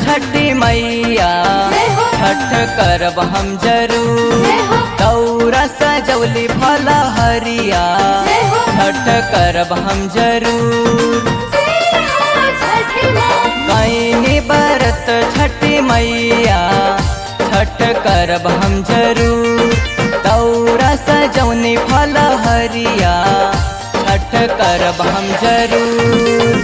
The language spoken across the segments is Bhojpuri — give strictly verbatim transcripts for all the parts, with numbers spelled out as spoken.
छठी मैया छठ करब हम जरूर। दौरा सजौली फल हरिया छठ करब हम जरूर। कैनी बरत छठी मैया छठ करब हम जरूर। दौरा सजौनी फल हरिया छठ करब हम जरूर।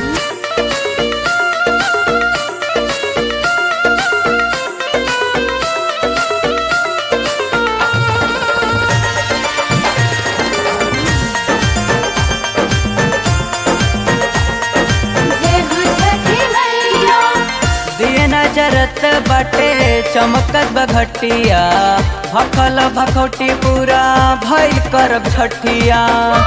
जरत बाटे चमकत बघटिया भखल भखौटी पूरा भइल करब छठिया।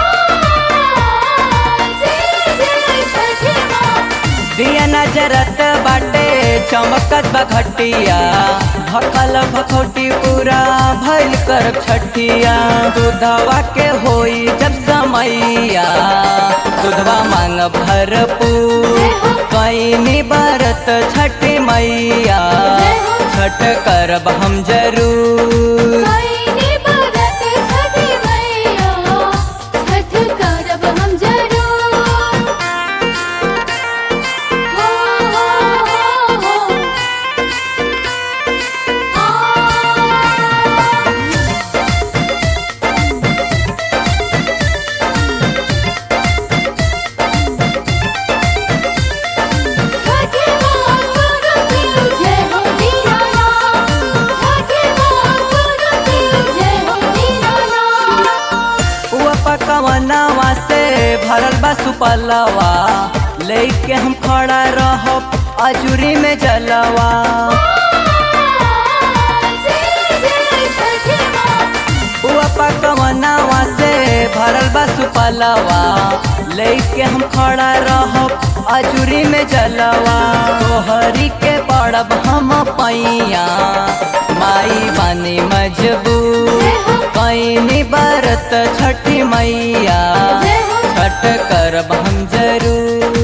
दिया नजरत बाटे चमकत बघटिया भखल भखौटी पूरा भइल करब छठिया। दूधवा के होई जब समैया दूधवा मांग भरपूर। कैनी बरत छठी मैया छठ करब हम जरूर। कैनी बरत छठी मैया छठ करब हम जरूर। हो हो हो हो पकवनवा से भरल बा सुपलवा लेके हम खड़ा रहब अजूरी में जलवा। पकवनवा से भरल बा सुपलवा लेके हम खड़ा रहब अजूरी में जलवा। तोहरी के पड़ब हम पैया माई बानी मजबूर। कैनी बरत छठी मैया छठ करब हम जरूर।